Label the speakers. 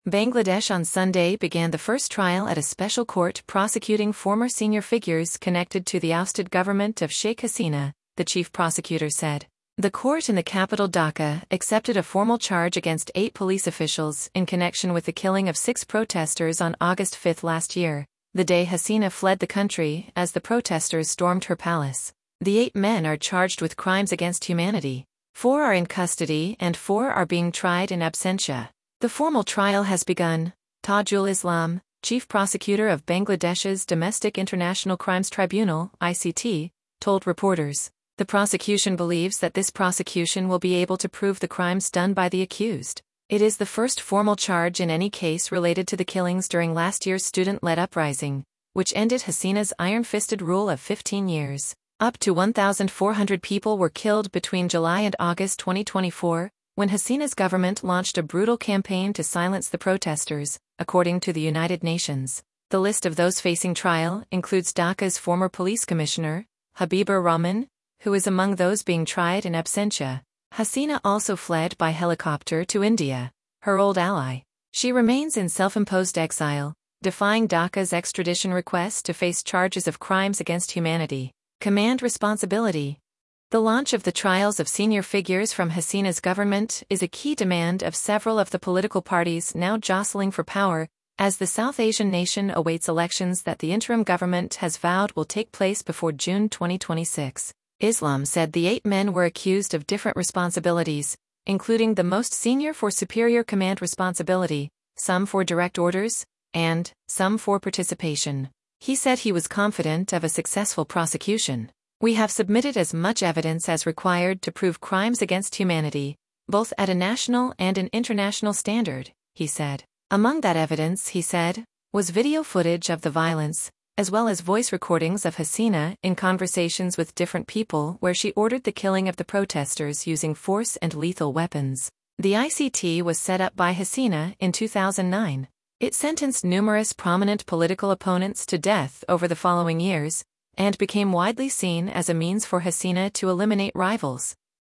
Speaker 1: Bangladesh on Sunday began the first trial at a special court prosecuting former senior figures connected to the ousted government of Sheikh Hasina, the chief prosecutor said. The court in the capital Dhaka accepted a formal charge against 8 police officials in connection with the killing of 6 protesters on August 5 last year, the day Hasina fled the country as the protesters stormed her palace. The 8 men are charged with crimes against humanity. 4 are in custody and 4 are being tried in absentia. The formal trial has begun, Tajul Islam, chief prosecutor of Bangladesh's Domestic International Crimes Tribunal (ICT), told reporters. The prosecution believes that this prosecution will be able to prove the crimes done by the accused. It is the first formal charge in any case related to the killings during last year's student-led uprising, which ended Hasina's iron-fisted rule of 15 years. Up to 1,400 people were killed between July and August 2024, when Hasina's government launched a brutal campaign to silence the protesters, according to the United Nations. The list of those facing trial includes Dhaka's former police commissioner, Habibur Rahman, who is among those being tried in absentia. Hasina also fled by helicopter to India, her old ally. She remains in self-imposed exile, defying Dhaka's extradition request to face charges of crimes against humanity. Command responsibility. The launch of the trials of senior figures from Hasina's government is a key demand of several of the political parties now jostling for power, as the South Asian nation awaits elections that the interim government has vowed will take place before June 2026. Islam said the 8 men were accused of different responsibilities, including the most senior for superior command responsibility, some for direct orders, and some for participation. He said he was confident of a successful prosecution. We have submitted as much evidence as required to prove crimes against humanity, both at a national and an international standard, he said. Among that evidence, he said, was video footage of the violence, as well as voice recordings of Hasina in conversations with different people where she ordered the killing of the protesters using force and lethal weapons. The ICT was set up by Hasina in 2009. It sentenced numerous prominent political opponents to death over the following years, and became widely seen as a means for Hasina to eliminate rivals.